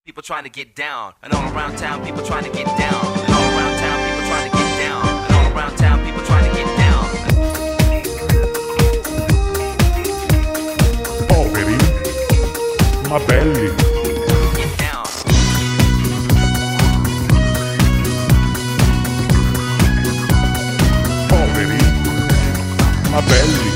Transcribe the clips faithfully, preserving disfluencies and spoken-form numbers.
People trying to get down, and all around town people trying to get down, and all around town people trying to get down, and all around town people trying to get down. Poveri, ma belli. Get down. Poveri, ma belli.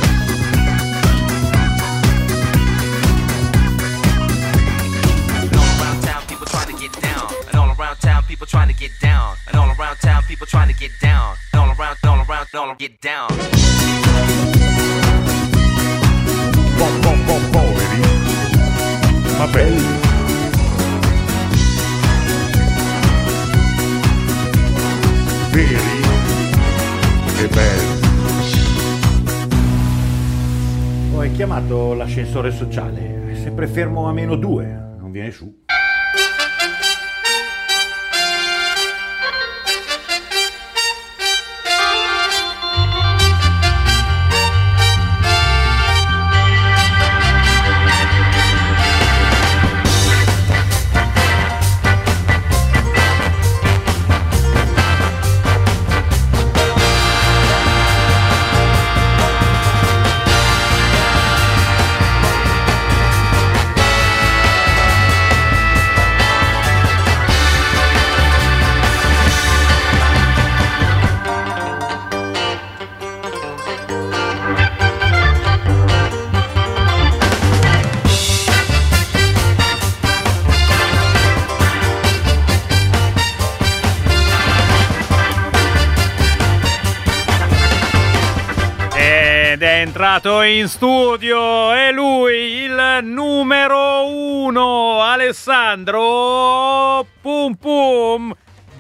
People trying to get down, and all around town people trying to get down, and all around, all around, all get down. Po, po, po, poveri, ma belli. Veri e belli. Ho chiamato l'ascensore sociale, è sempre fermo a meno due, non viene su. Entrato in studio è lui, il numero uno, Alessandro Pum Pum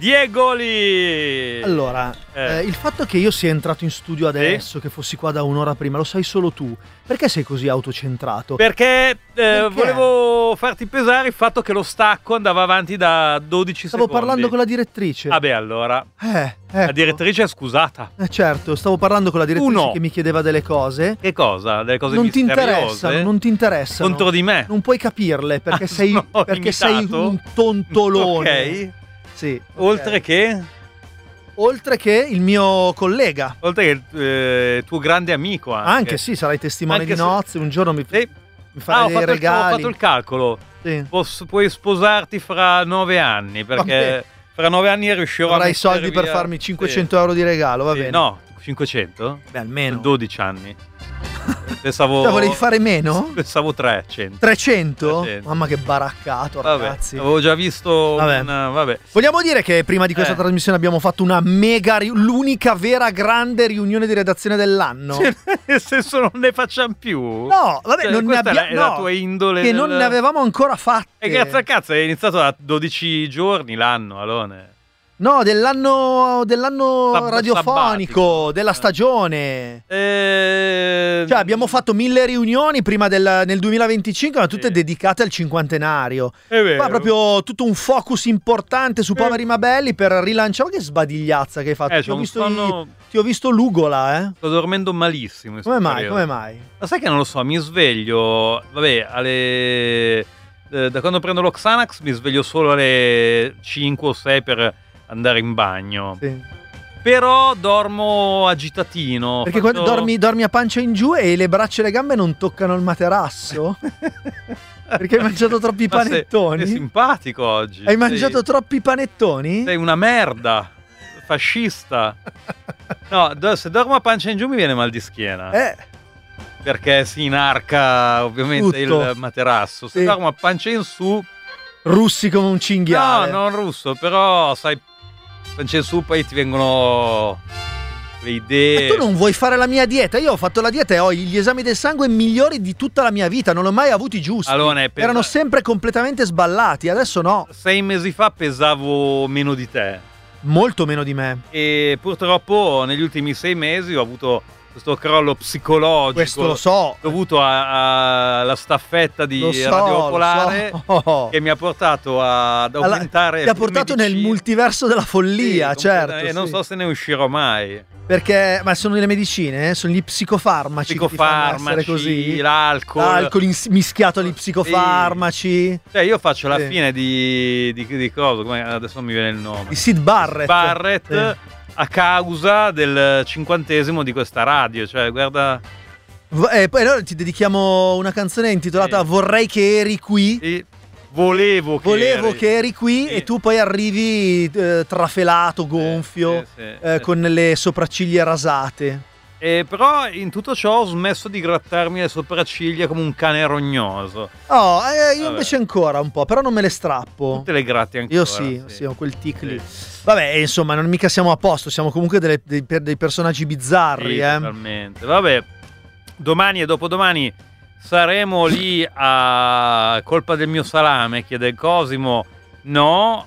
Diegoli. Allora, eh. Eh, il fatto che io sia entrato in studio adesso, sì? Che fossi qua da un'ora prima, lo sai solo tu. Perché sei così autocentrato? Perché, eh, Perché? volevo farti pesare il fatto che lo stacco andava avanti da dodici stavo secondi. Stavo parlando con la direttrice. Ah beh, allora. Eh, ecco. La direttrice è scusata. Eh certo, stavo parlando con la direttrice Uno. che mi chiedeva delle cose. Che cosa? Delle cose non ti misteriose? interessano, non ti interessano. Contro di me? Non puoi capirle perché sei, no, perché sei un tontolone. Ok. Sì. Oltre okay. che? Oltre che il mio collega. Oltre che il eh, tuo grande amico anche. Anche sì, sarai testimone anche di nozze, se... un giorno mi, sì. mi farai ah, dei ho fatto regali. Il, ho fatto il calcolo. Sì. Posso, puoi sposarti fra nove anni, perché Vabbè. fra nove anni riuscirò Avrai a soldi via... per farmi cinquecento sì. euro di regalo, va sì. bene. No, cinquecento? Beh, almeno. dodici anni. Pensavo... Cioè, volevi fare meno? Pensavo trecento. trecento? trecento. Mamma che baraccato, vabbè, ragazzi. Avevo già visto vabbè. Una... Vabbè. Vogliamo dire che prima di questa eh. trasmissione abbiamo fatto una mega, ri... l'unica vera grande riunione di redazione dell'anno? Cioè, nel senso non ne facciamo più? No, vabbè, cioè, non ne abbiamo... è la, no, la tua indole. Che del... non ne avevamo ancora fatte. E grazie a cazzo, è iniziato da dodici giorni l'anno, Alone. No, dell'anno dell'anno Sab- radiofonico, sabbatico. della stagione. Eh... Cioè, abbiamo fatto mille riunioni prima del nel duemilaventicinque, ma tutte sì. dedicate al cinquantenario. È vero. Qua proprio tutto un focus importante su Poveri ma Belli per rilanciare. Che sbadigliazza che hai fatto. Eh, ti, ho visto sonno... i... ti ho visto l'ugola, eh. Sto dormendo malissimo. In come mai? periodo. Come mai? Ma sai che non lo so, mi sveglio, vabbè, alle... Da quando prendo lo Xanax mi sveglio solo alle cinque o sei per andare in bagno. Sì. Però dormo agitatino. Perché faccio... quando dormi, dormi a pancia in giù e le braccia e le gambe non toccano il materasso? Perché hai mangiato troppi Ma panettoni? Sei, sei simpatico oggi. Hai mangiato sei, troppi panettoni? Sei una merda. Fascista. No, se dormo a pancia in giù mi viene mal di schiena. Eh. Perché si inarca ovviamente Tutto. il materasso. Se sì. dormo a pancia in su... Russi come un cinghiale. No, non russo, però sai, pancia in su poi ti vengono le idee. Ma tu non vuoi fare la mia dieta? Io ho fatto la dieta e ho gli esami del sangue migliori di tutta la mia vita. Non ho mai avuti giusti. Allora, pesa... Erano sempre completamente sballati. Adesso no. Sei mesi fa pesavo meno di te. Molto meno di me. E purtroppo negli ultimi sei mesi ho avuto questo crollo psicologico. Questo lo so. Dovuto alla staffetta di lo so, Radio Popolare lo so. Che mi ha portato ad aumentare. Alla, ti ha portato nel multiverso della follia, sì, certo. E sì. non so se ne uscirò mai. Perché, ma sono le medicine, eh? Sono gli psicofarmaci, che ti fanno essere Psicofarmaci, così. l'alcol. L'alcol ins- mischiato agli psicofarmaci. Cioè, io faccio la Sì. fine di, di, di cosa? Come, adesso non mi viene il nome. Di Sid Barrett. Barrett Sì. a causa del cinquantesimo di questa radio. Cioè, guarda. V- E poi allora ti dedichiamo una canzone intitolata Sì. Vorrei che eri qui. Sì, volevo che. Volevo eri- che eri qui Sì. e tu poi arrivi eh, trafelato, gonfio, sì, sì, eh, sì. con le sopracciglia rasate. E però in tutto ciò ho smesso di grattarmi le sopracciglia come un cane rognoso. Oh, eh, io Vabbè. invece ancora un po', però non me le strappo. Tutte le gratti ancora. Io sì, sì, ho quel tic lì. Vabbè, insomma, non mica siamo a posto, siamo comunque delle- dei, per- dei personaggi bizzarri, Sì, eh. totalmente. Vabbè, domani e dopodomani saremo lì a colpa del mio salame, chiede Cosimo. No,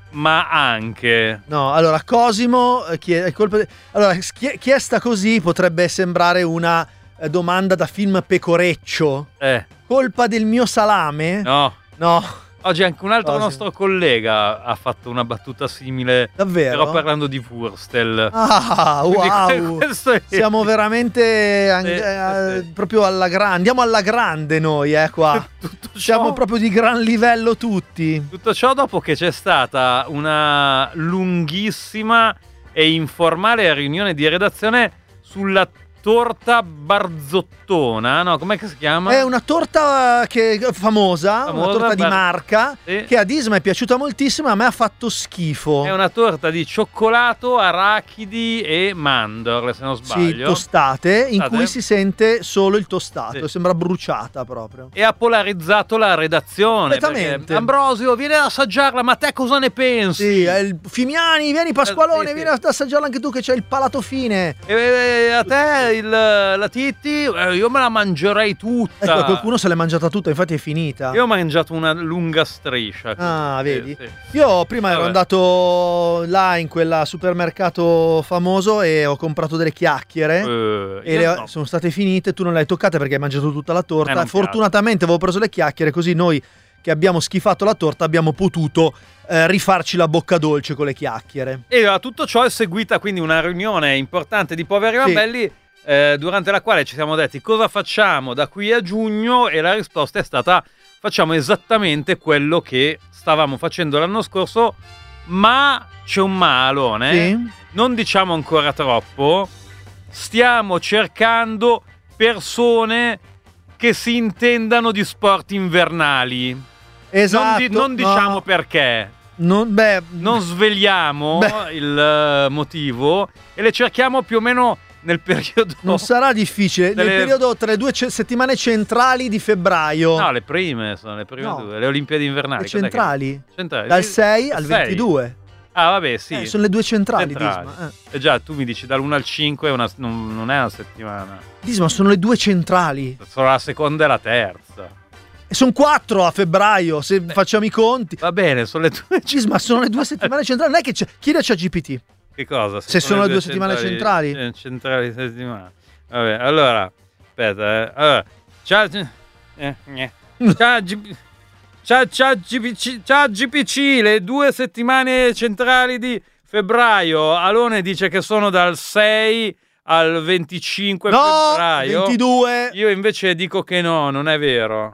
ma anche. No, allora Cosimo, eh, chi è, colpa de- allora, chi- chiesta così potrebbe sembrare una eh, domanda da film pecoreccio. Eh, Colpa del mio salame? no. No, Oggi anche un altro Cosimo. nostro collega ha fatto una battuta simile, davvero? però parlando di Wurstel. Ah, Quindi wow. questo è- Siamo veramente an- Sì, eh, sì. proprio alla grande. Andiamo alla grande noi, eh, qua. Tutto ciò- Siamo proprio di gran livello tutti. Tutto ciò dopo che c'è stata una lunghissima e informale riunione di redazione sulla torta barzottona, no? Com'è che si chiama? È una torta che, famosa, Famosa, una torta di bar- marca, Sì. che ad Isma è piaciuta moltissimo, a me ha fatto schifo. È una torta di cioccolato, arachidi e mandorle, se non Sì, sbaglio. tostate, in Tostate? cui si sente solo il tostato, Sì. sembra bruciata proprio. E ha polarizzato la redazione. Completamente. perché, Ambrosio, vieni ad assaggiarla, ma te cosa ne pensi? Sì, è il Fimiani, vieni Pasqualone, Eh, sì, vieni sì. ad assaggiarla anche tu che c'hai il palato fine. E, e a te il, la Titti? Eh, io me la mangerei tutta. Ecco, qualcuno se l'è mangiata tutta, infatti è finita. Io ho mangiato una lunga striscia. Ah, Sì, vedi? sì. Io prima ero Vabbè. andato là in quel supermercato famoso e ho comprato delle chiacchiere. Eh, E io le- no. sono state finite, tu non le hai toccate perché hai mangiato tutta la Eh, torta. non Fortunatamente avevo preso le chiacchiere, così noi che abbiamo schifato la torta abbiamo potuto eh, rifarci la bocca dolce con le chiacchiere. E a tutto ciò è seguita quindi una riunione importante di Poveri Sì. Mabelli, eh, durante la quale ci siamo detti cosa facciamo da qui a giugno, e la risposta è stata: facciamo esattamente quello che stavamo facendo l'anno scorso, ma c'è un ma, Alone. Sì? Non diciamo ancora troppo, stiamo cercando persone che si intendano di sport invernali. Esatto. Non, di- non no, diciamo perché. non- beh, Non sveliamo Beh. il eh, motivo e le cerchiamo più o meno nel periodo. non sarà difficile. Delle- Nel periodo tra le due ce- settimane centrali di febbraio. No, le prime sono le prime No. due, le Olimpiadi invernali. Le cos'è che- centrali? Centrali. Dal Sì, sei al sei. ventidue. Ah, vabbè, sì. Eh, sono le due centrali, Centrali. Disma. Eh. Eh già, tu mi dici dall'uno al cinque è una- non, non è una settimana. Disma, sono le due centrali. Solo la seconda e la terza. E sono quattro a febbraio, se facciamo i conti. Va bene, sono le due. Disma, sono le due settimane centrali. Non è che c'è. Chiedi a ChatGPT. Che cosa? Se sono le due settimane centrali? Eh, centrali settimane. Vabbè, allora, aspetta, eh. Allora, ciao, eh, eh. ciao, G- ciao, ciao, G P C, ciao G P C, le due settimane centrali di febbraio. Alone dice che sono dal sei al venticinque No, febbraio. ventidue. Io invece dico che no, non è vero.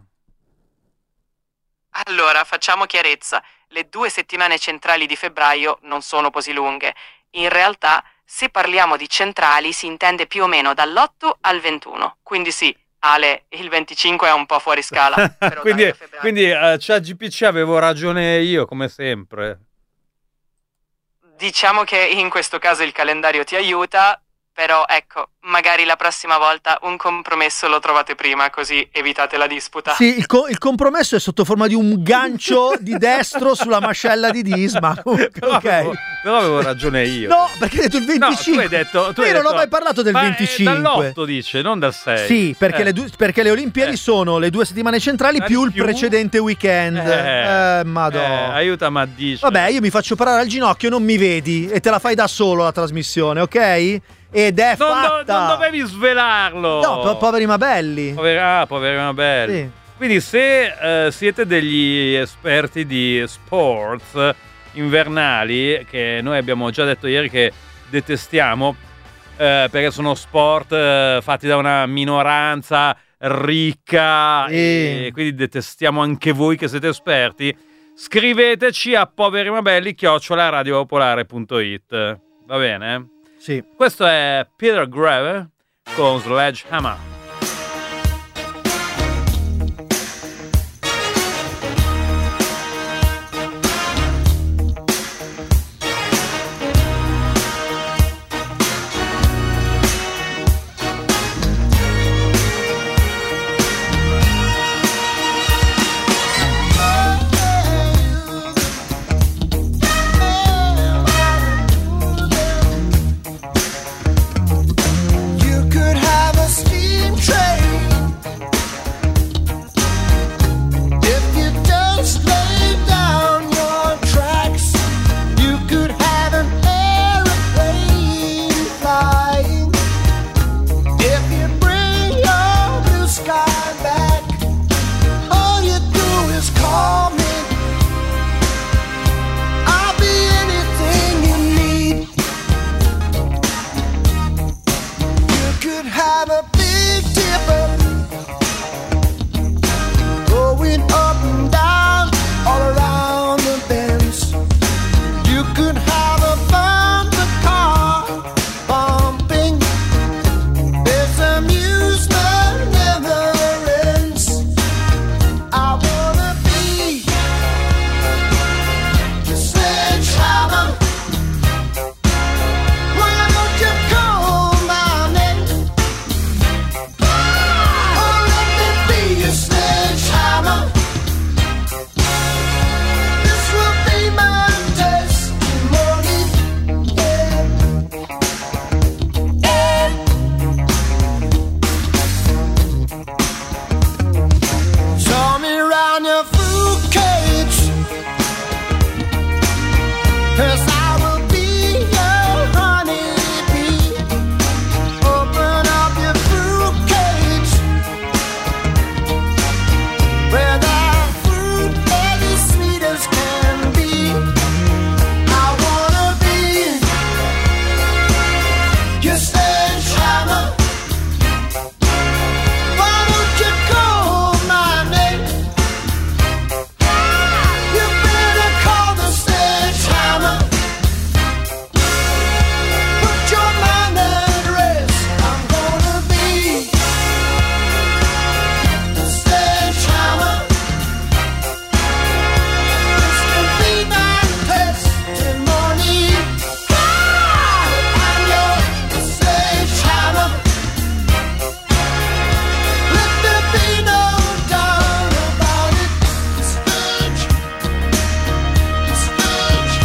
Allora, facciamo chiarezza. Le due settimane centrali di febbraio non sono così lunghe. In realtà, se parliamo di centrali, si intende più o meno dall'otto al ventuno. Quindi sì, Ale, il venticinque è un po' fuori scala. però quindi dai, a febbraio. quindi eh, c'ha G P C, avevo ragione io, come sempre. Diciamo che in questo caso il calendario ti aiuta, però ecco, magari la prossima volta un compromesso lo trovate prima, così evitate la disputa. Sì, il, co- il compromesso è sotto forma di un gancio di destro sulla mascella di Disma. Però, Ok. avevo, però avevo ragione io. No, perché hai detto il No, venticinque. tu hai detto, tu Ma hai io non ho detto- mai parlato del Ma, eh, venticinque. dall'otto dice, non dal sei. Sì, perché, Eh. le, due- perché le Olimpiadi Eh. sono le due settimane centrali Ma più di il più? precedente weekend. Eh, Eh, madonna. Eh, aiutami a dire. Vabbè, io mi faccio parare al ginocchio, non mi vedi e te la fai da solo la trasmissione, ok? Ed è non, do- fatta. non dovevi svelarlo. No, po- poveri Mabelli. Poveri, ah, poveri Mabelli. Sì. Quindi se eh, siete degli esperti di sports invernali, che noi abbiamo già detto ieri che detestiamo, eh, perché sono sport eh, fatti da una minoranza ricca E- e quindi detestiamo anche voi che siete esperti, scriveteci a poverimabelli chiocciola radiopopolare punto it. Va bene? Sì. Questo è Peter Greve con Sledgehammer. You could have a steam train if you just lay down your tracks. You could have an aeroplane flying if you bring your blue sky back. All you do is call me. I'll be anything you need. You could have a big dipper going up and down all around the bends. You could have a bumper car bumping. This amusement never ends. I wanna be your sledgehammer. Why don't you call my name? Oh, let me be your sledgehammer. This will be my testimony. Yeah. Yeah. Show me round your fruit cage, 'cause I will be your honeybee. Open up your fruit cage, where the fruit is as sweet as can be. I wanna be your sledgehammer. Why don't you call my name? You better call the sledgehammer. Put your mind at rest. I'm gonna be the sledgehammer. This will be my testimony. I'm your sledgehammer. Let there be no doubt about it. Sledge, sledge,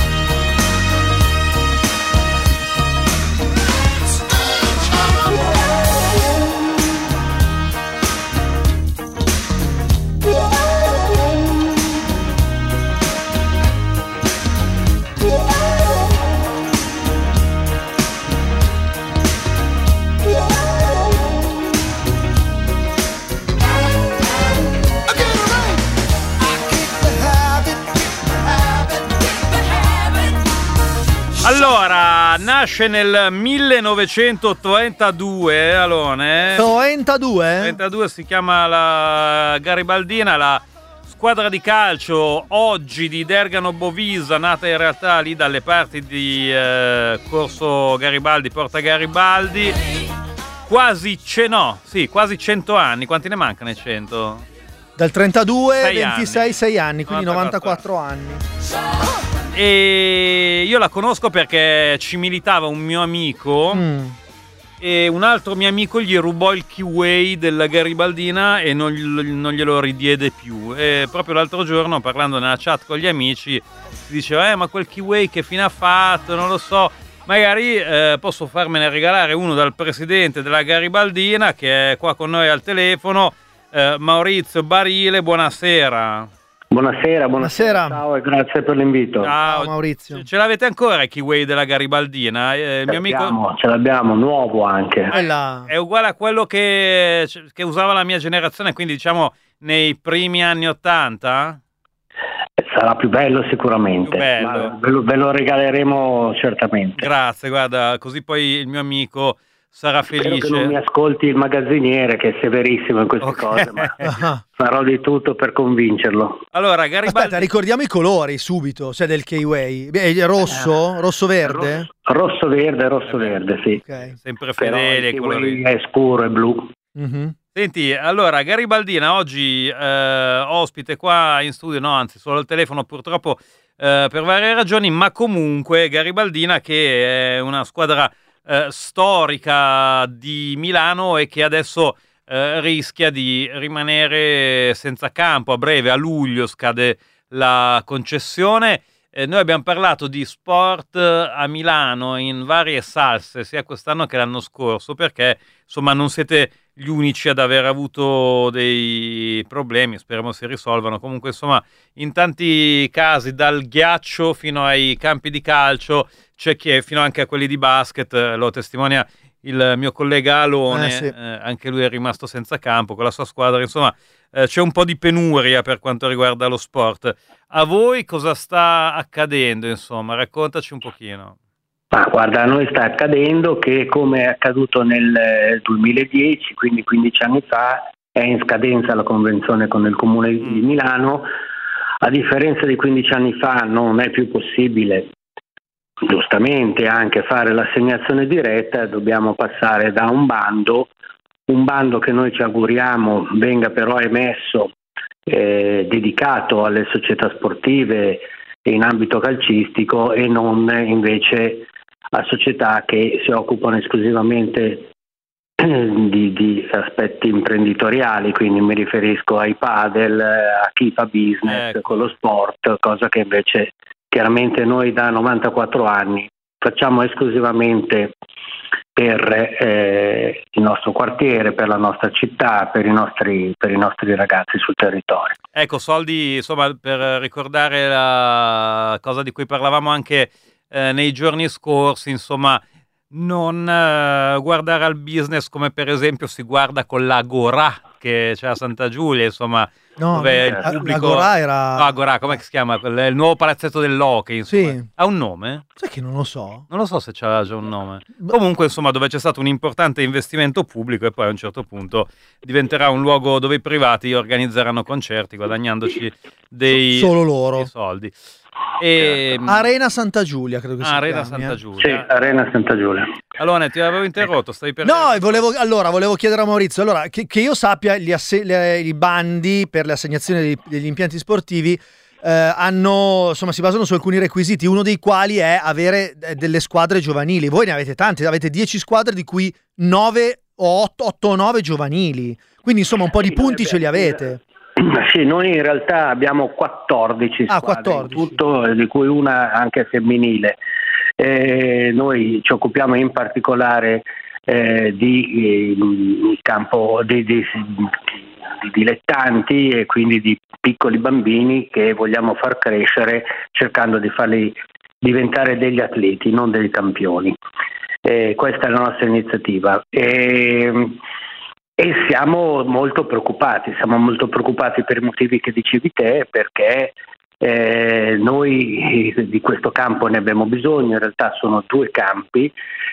Allora, nasce nel millenovecentotrentadue, Alone. trentadue? trentadue si chiama la Garibaldina, la squadra di calcio oggi di Dergano Bovisa, nata in realtà lì dalle parti di eh, Corso Garibaldi, Porta Garibaldi. Quasi ce no, sì, quasi cento anni. Quanti ne mancano ai cento? Dal trentadue, Sei ventisei, anni. sei anni, quindi novantaquattro. novantaquattro anni. E io la conosco perché ci militava un mio amico Mm. e un altro mio amico gli rubò il keyway della Garibaldina e non, gl- non glielo ridiede più. E proprio l'altro giorno, parlando nella chat con gli amici, si diceva eh ma quel keyway che fine ha fatto, non lo so, magari eh, posso farmene regalare uno dal presidente della Garibaldina che è qua con noi al telefono. eh, Maurizio Barile, buonasera. Buonasera, buonasera, Buonasera. ciao e grazie per l'invito. Ciao, Maurizio. Ce, ce l'avete ancora il keyway della Garibaldina? Eh, il Ce mio amico l'abbiamo, ce l'abbiamo, nuovo anche. Quella- è uguale a quello che, che usava la mia generazione, quindi diciamo nei primi anni ottanta? sarà più bello sicuramente, Più bello. ma ve lo, ve lo regaleremo certamente. Grazie, guarda, così poi il mio amico sarà Spero che felice. non mi ascolti il magazziniere, che è severissimo in queste Ok. cose, ma Ah. farò di tutto per convincerlo. Allora, Garibaldi... Aspetta, ricordiamo i colori subito, cioè del K-Way. Beh, è rosso, rosso-verde? Rosso verde, rosso verde, sì. Ok. sempre Però fedele ai il colori. kiwi è scuro e blu. Mhm. Senti, allora, Garibaldina oggi eh, ospite qua in studio, no, anzi solo al telefono purtroppo eh, per varie ragioni, ma comunque Garibaldina che è una squadra eh, storica di Milano e che adesso eh, rischia di rimanere senza campo. A breve, a luglio, scade la concessione. Eh, noi abbiamo parlato di sport a Milano in varie salse, sia quest'anno che l'anno scorso, perché insomma non siete gli unici ad aver avuto dei problemi, speriamo si risolvano. Comunque insomma in tanti casi, dal ghiaccio fino ai campi di calcio, c'è chi è, fino anche a quelli di basket, eh, lo testimonia il mio collega Alone, Eh, sì. eh, anche lui è rimasto senza campo con la sua squadra, insomma eh, c'è un po' di penuria per quanto riguarda lo sport. A voi cosa sta accadendo, insomma? Raccontaci un pochino. Ma guarda, a noi sta accadendo che, come è accaduto nel eh, duemiladieci, quindi quindici anni fa, è in scadenza la convenzione con il Comune di Milano. A differenza di quindici anni fa non è più possibile, giustamente, anche fare l'assegnazione diretta, dobbiamo passare da un bando, un bando che noi ci auguriamo venga però emesso eh, dedicato alle società sportive in ambito calcistico e non invece a società che si occupano esclusivamente di, di aspetti imprenditoriali, quindi mi riferisco ai padel, a chi fa business Ecco. con lo sport, cosa che invece chiaramente noi da novantaquattro anni facciamo esclusivamente per eh, il nostro quartiere, per la nostra città, per i nostri, per i nostri ragazzi sul territorio. Ecco, soldi, insomma, per ricordare la cosa di cui parlavamo anche eh, nei giorni scorsi, insomma, non eh, guardare al business come per esempio si guarda con l'Agorà che c'è a Santa Giulia, insomma, No, dove il la- pubblico... l'Agorà era... No, Agorà, come si chiama? Quel- Il nuovo palazzetto dell'hockey, insomma. Sì. Ha un nome? Sai che non lo so? Non lo so se c'ha già un nome. Beh. Comunque, insomma, dove c'è stato un importante investimento pubblico e poi a un certo punto diventerà un luogo dove i privati organizzeranno concerti guadagnandoci dei, Solo loro. dei soldi. E, Arena Santa Giulia, credo che Ah, si Arena chiami, Santa eh. Giulia. Sì, Arena Santa Giulia. Allora, ti avevo interrotto, stai per... No, e volevo, allora, volevo chiedere a Maurizio, allora, che, che io sappia, gli asse- le- i bandi per le assegnazioni dei- degli impianti sportivi eh, hanno, insomma, si basano su alcuni requisiti, uno dei quali è avere eh, delle squadre giovanili. Voi ne avete tante, avete dieci squadre di cui nove o otto o nove giovanili, quindi insomma un po' di Sì, punti noi ce li abbiamo- avete. Sì, noi in realtà abbiamo quattordici Ah, squadre, quattordici. in tutto, di cui una anche femminile. Eh, noi ci occupiamo in particolare eh, di eh, campo di, di, di dilettanti e quindi di piccoli bambini che vogliamo far crescere cercando di farli diventare degli atleti, non dei campioni. Eh, questa è la nostra iniziativa. E, E siamo molto preoccupati, siamo molto preoccupati per i motivi che dicevi te, perché eh, noi di questo campo ne abbiamo bisogno, in realtà sono due campi,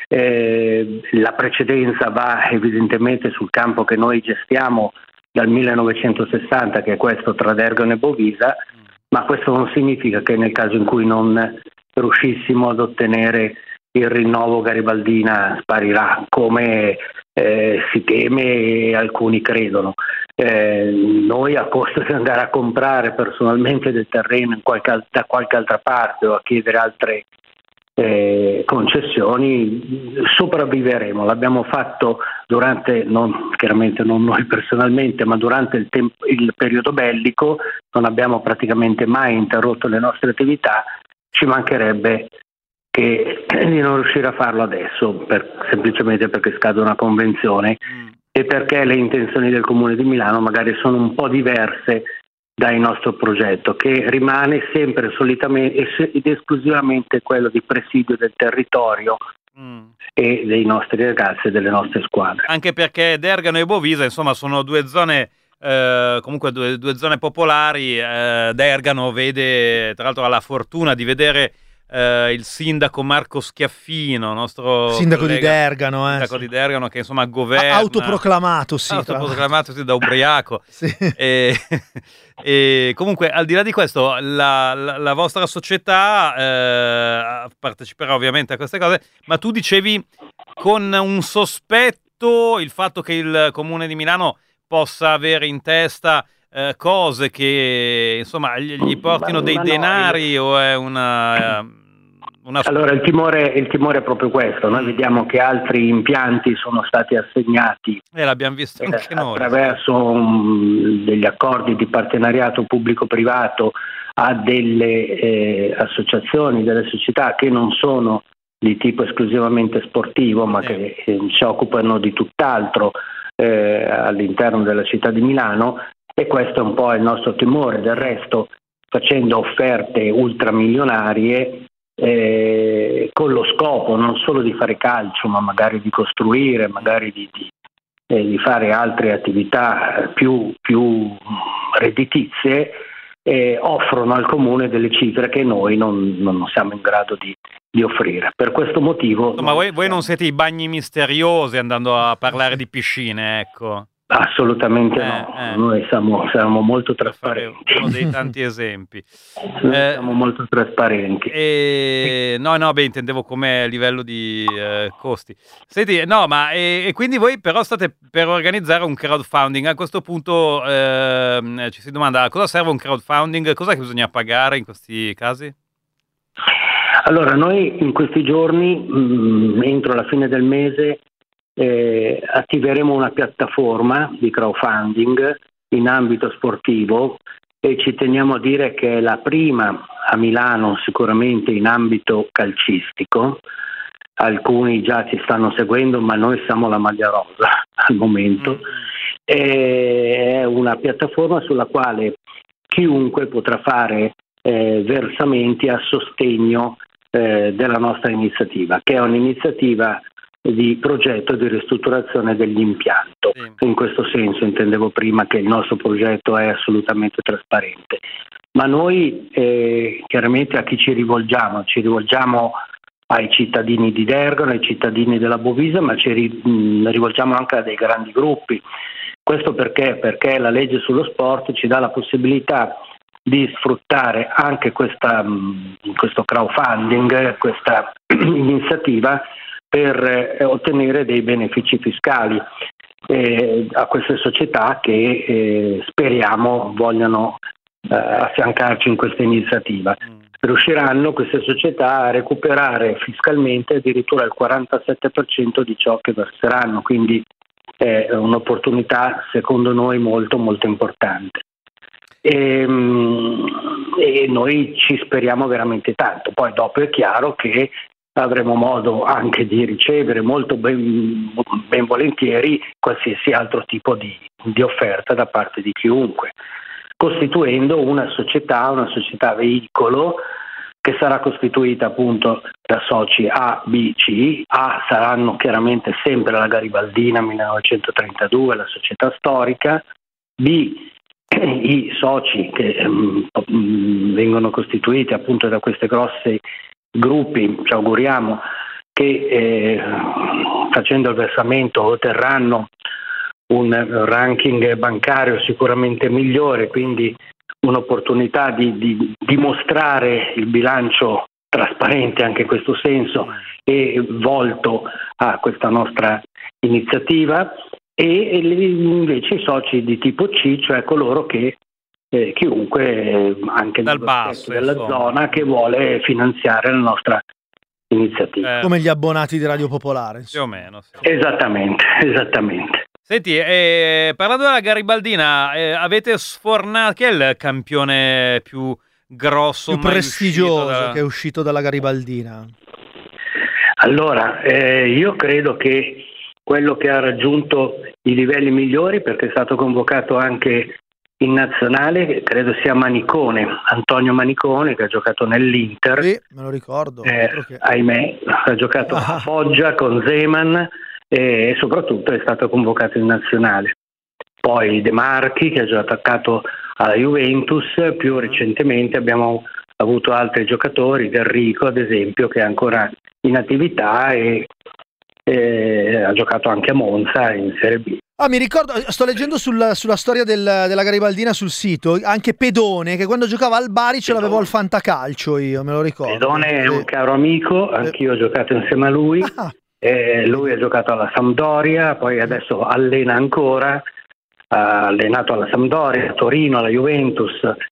eh, la precedenza va evidentemente sul campo che noi gestiamo dal millenovecentosessanta, che è questo tra Dergano e Bovisa, ma questo non significa che nel caso in cui non riuscissimo ad ottenere il rinnovo Garibaldina sparirà, come eh, si teme e alcuni credono. Eh, noi, a costo di andare a comprare personalmente del terreno in qualche, da qualche altra parte o a chiedere altre eh, concessioni, sopravviveremo. L'abbiamo fatto durante, non, chiaramente non noi personalmente, ma durante il, tempo, il periodo bellico, non abbiamo praticamente mai interrotto le nostre attività, ci mancherebbe che di non riuscire a farlo adesso, per, semplicemente perché scade una convenzione Mm. e perché le intenzioni del Comune di Milano magari sono un po' diverse dal nostro progetto, che rimane sempre solitamente ed esclusivamente quello di presidio del territorio Mm. e dei nostri ragazzi e delle nostre squadre. Anche perché Dergano e Bovisa, insomma, sono due zone eh, comunque due, due zone popolari. eh, Dergano vede, tra l'altro ha la fortuna di vedere eh, il sindaco Marco Schiaffino, nostro Sindaco collega, di Dergano, eh, sindaco sì. di Dergano, che insomma governa, A- autoproclamato, sì, tra l'altro. autoproclamato sì, da ubriaco. Sì. E, e comunque, al di là di questo, la, la- la vostra società eh, parteciperà ovviamente a queste cose, ma tu dicevi con un sospetto il fatto che il Comune di Milano possa avere in testa eh, cose che insomma gli, gli portino Ma- dei ma no, denari, o è una, eh, una Allora il timore, il timore è proprio questo, noi vediamo che altri impianti sono stati assegnati eh, l'abbiamo visto eh, anche noi. attraverso um, degli accordi di partenariato pubblico-privato a delle eh, associazioni, delle società che non sono di tipo esclusivamente sportivo, ma Sì. che eh, si occupano di tutt'altro eh, all'interno della città di Milano, e questo è un po' il nostro timore. Del resto, facendo offerte ultramilionarie eh, con lo scopo non solo di fare calcio, ma magari di costruire, magari di, di, eh, di fare altre attività più, più redditizie, eh, offrono al comune delle cifre che noi non, non siamo in grado di, di offrire. Per questo motivo Insomma, voi, voi non siete i bagni misteriosi andando a parlare di piscine, ecco. assolutamente Eh, no, eh. noi siamo, siamo molto Per fare trasparenti. uno dei tanti esempi. Noi Eh, siamo molto trasparenti. E... No, no, beh, intendevo come livello di eh, costi. Senti, no, ma e, e quindi voi però state per organizzare un crowdfunding. A questo punto ehm, ci si domanda a cosa serve un crowdfunding, cosa che bisogna pagare in questi casi? Allora, noi in questi giorni, mh, entro la fine del mese, eh, attiveremo una piattaforma di crowdfunding in ambito sportivo, e ci teniamo a dire che è la prima a Milano sicuramente in ambito calcistico. Alcuni già ci stanno seguendo, ma noi siamo la maglia rosa al momento. E è una piattaforma sulla quale chiunque potrà fare eh, versamenti a sostegno eh, della nostra iniziativa, che è un'iniziativa di progetto di ristrutturazione dell'impianto. Sì. In questo senso intendevo prima che il nostro progetto è assolutamente trasparente. Ma noi eh, chiaramente a chi ci rivolgiamo? Ci rivolgiamo ai cittadini di Dergano, ai cittadini della Bovisa, ma ci ri- mh, rivolgiamo anche a dei grandi gruppi. Questo perché? Perché la legge sullo sport ci dà la possibilità di sfruttare anche questa, mh, questo crowdfunding, questa iniziativa, per eh, ottenere dei benefici fiscali eh, a queste società che eh, speriamo vogliano eh, affiancarci in questa iniziativa. Mm. Riusciranno queste società a recuperare fiscalmente addirittura il quarantasette per cento di ciò che verseranno, quindi è un'opportunità secondo noi molto molto importante. E, e noi ci speriamo veramente tanto. Poi dopo è chiaro che avremo modo anche di ricevere molto ben, ben volentieri qualsiasi altro tipo di, di offerta da parte di chiunque, costituendo una società, una società veicolo che sarà costituita appunto da soci A, B, C. A saranno chiaramente sempre la Garibaldina millenovecentotrentadue, la società storica. B, i soci che um, vengono costituiti appunto da queste grosse gruppi, ci auguriamo che eh, facendo il versamento otterranno un ranking bancario sicuramente migliore, quindi un'opportunità di, di dimostrare il bilancio trasparente anche in questo senso e volto a questa nostra iniziativa, e invece i soci di tipo C, cioè coloro che Eh, chiunque eh, anche Dal nello basso, specchio della insomma. zona che vuole finanziare la nostra iniziativa. Eh, Come gli abbonati di Radio Popolare. più o meno, sì. Esattamente, esattamente. Senti, eh, parlando della Garibaldina, eh, avete sfornato, chi è il campione più grosso, Più mai prestigioso uscito da- che è uscito dalla Garibaldina. Allora, eh, io credo che quello che ha raggiunto i livelli migliori, perché è stato convocato anche in nazionale, credo sia Manicone, Antonio Manicone, che ha giocato nell'Inter. Sì, me lo ricordo. Eh, altro che- ahimè, ha giocato Ah. a Foggia con Zeman e soprattutto è stato convocato in nazionale. poi De Marchi che ha già attaccato alla Juventus, più recentemente abbiamo avuto altri giocatori, Del Rico ad esempio, che è ancora in attività e, e ha giocato anche a Monza in Serie B. Ah, mi ricordo, sto leggendo sulla, sulla storia del, della Garibaldina sul sito, anche Pedone, che quando giocava al Bari ce l'avevo al Fantacalcio, io me lo ricordo. Pedone è un Eh, caro amico, anch'io ho giocato insieme a lui, Ah, eh, lui ha giocato alla Sampdoria, poi adesso allena ancora, ha allenato alla Sampdoria, a Torino, alla Juventus,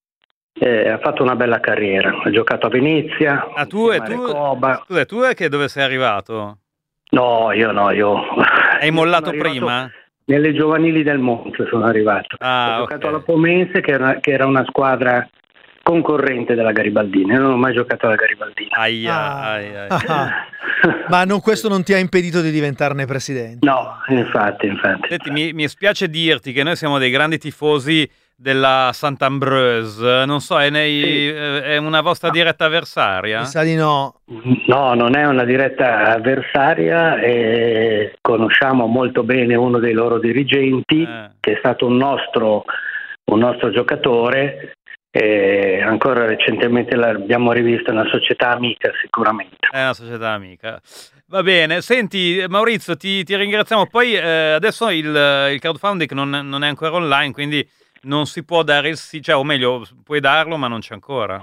eh, ha fatto una bella carriera, ha giocato a Venezia, Ah, tu e insieme a tu, Recoba. scusa, tu è che dove sei arrivato? No, io no, io... Hai io mollato sono arrivato prima? Nelle giovanili del Monza sono arrivato. Ah, ho giocato ok. alla Potenza, che era, che era una squadra concorrente della Garibaldina. Io non ho mai giocato alla Garibaldina. Aia, ah, aia, aia. ah. Ma non, questo non ti ha impedito di diventarne presidente? No, infatti, infatti. Senti, mi, mi spiace dirti che noi siamo dei grandi tifosi della Sant'Ambroise, non so, è, nei, Sì. eh, è una vostra diretta avversaria? Mi sa di no. No, non è una diretta avversaria, e conosciamo molto bene uno dei loro dirigenti, Eh. che è stato un nostro, un nostro giocatore, e ancora recentemente l'abbiamo rivisto, è una società amica sicuramente. È una società amica. Va bene, senti Maurizio, ti, ti ringraziamo. Poi eh, adesso il, il crowdfunding non, non è ancora online, quindi non si può dare il sì, cioè, o meglio, puoi darlo, ma non c'è ancora.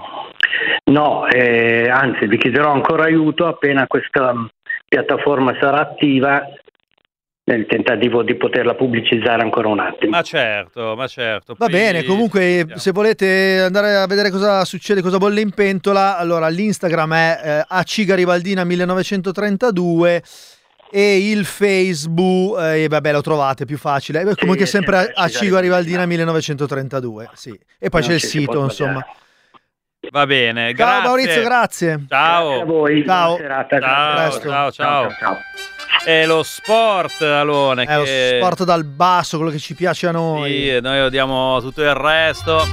No, eh, anzi vi chiederò ancora aiuto appena questa piattaforma sarà attiva, nel tentativo di poterla pubblicizzare ancora un attimo. Ma certo, ma certo. Va Poi- bene, comunque se volete andare a vedere cosa succede, cosa bolle in pentola, allora l'Instagram è eh, A C Garibaldina millenovecentotrentadue e il Facebook, eh, vabbè lo trovate, più facile, Eh, comunque Sì, sempre sempre A C Garibaldina millenovecentotrentadue, sì. E poi Non c'è il ci si sito, può insomma. sbagliare. Va bene, Ciao grazie. Maurizio, grazie. Ciao. Grazie a voi, Ciao. buona serata. Ciao, Grazie. ciao, ciao. ciao. È lo sport, Alone. È lo che... sport dal basso, quello che ci piace a noi. Sì, noi odiamo tutto il resto.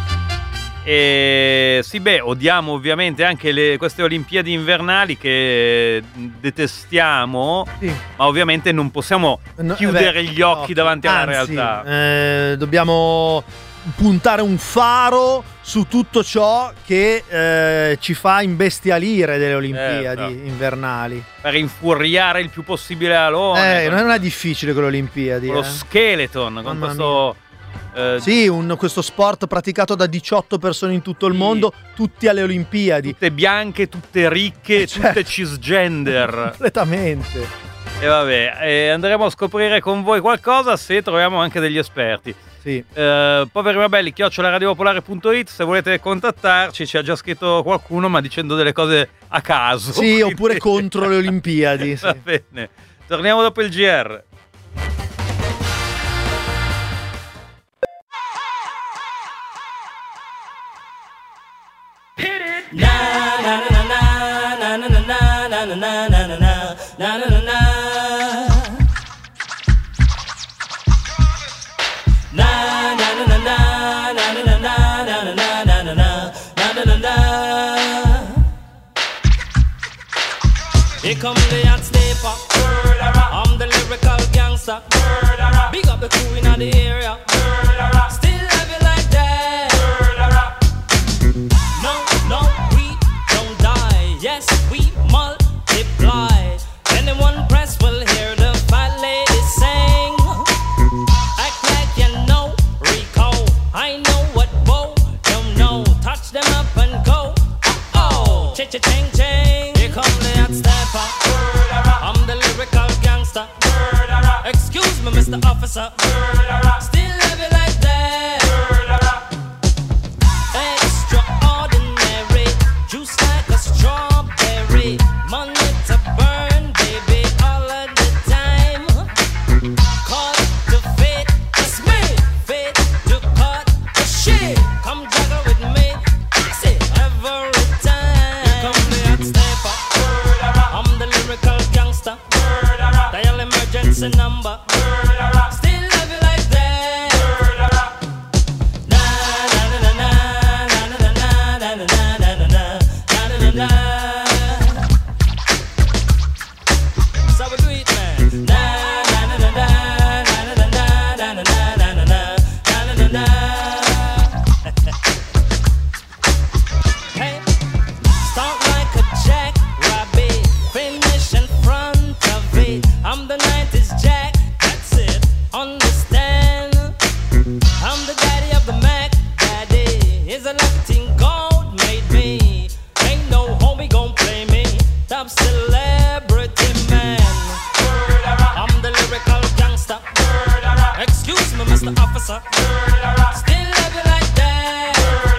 E sì, beh, odiamo ovviamente anche le, queste Olimpiadi invernali che detestiamo, Sì. ma ovviamente non possiamo No, chiudere eh beh, gli occhi no, davanti alla anzi, realtà. eh, dobbiamo puntare un faro su tutto ciò che eh, ci fa imbestialire delle Olimpiadi Certo. invernali. Per infuriare il più possibile Alone. Eh, con, non è difficile con le Olimpiadi. con lo eh. skeleton, con Mamma questo... eh, Sì, un- questo sport praticato da diciotto persone in tutto il Sì. mondo, tutti alle Olimpiadi. tutte bianche, tutte ricche, Certo. tutte cisgender. Completamente. E vabbè, eh, andremo a scoprire con voi qualcosa se troviamo anche degli esperti. Sì. Eh, poveri Mabelli, chiocciola radiopolare punto it, se volete contattarci, ci ha già scritto qualcuno ma dicendo delle cose a caso. Sì, quindi- oppure contro le Olimpiadi. Sì. Va bene, torniamo dopo il G R. Here come the hot stepper. I'm the lyrical gangster. Big up the crew in the area. Still love you like that. No, no, we don't die. Yes, we multiply. Anyone press will hear the fat lady sing. Act like you know Rico. I know what Bo don't know. Touch them up and go. Oh, cha-cha-ching, ching. Here come the hot stepper. I'm the lyrical gangster. Excuse me, Mister Officer. Still love you like that. Extraordinary. Juice like a strawberry. Money to burn, baby, all of the time. Cut to fit, it's me. Fit to cut the shit. Come juggle with me. Fix it every time. Here come the hot stepper. I'm the lyrical gangster. Dial emergency number. Still love you like that. Na na na na na na na na na na na na na na. So we do it, man. Na na na na na na na na na na na na na. made me. Ain't no homie gon' play me. Top celebrity man. I'm the lyrical gangster. Excuse me, Mister Officer. Still love you like that.